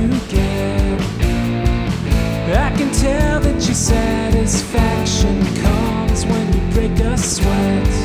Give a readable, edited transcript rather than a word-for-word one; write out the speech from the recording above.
you get. I can tell that your satisfaction comes when you break a sweat.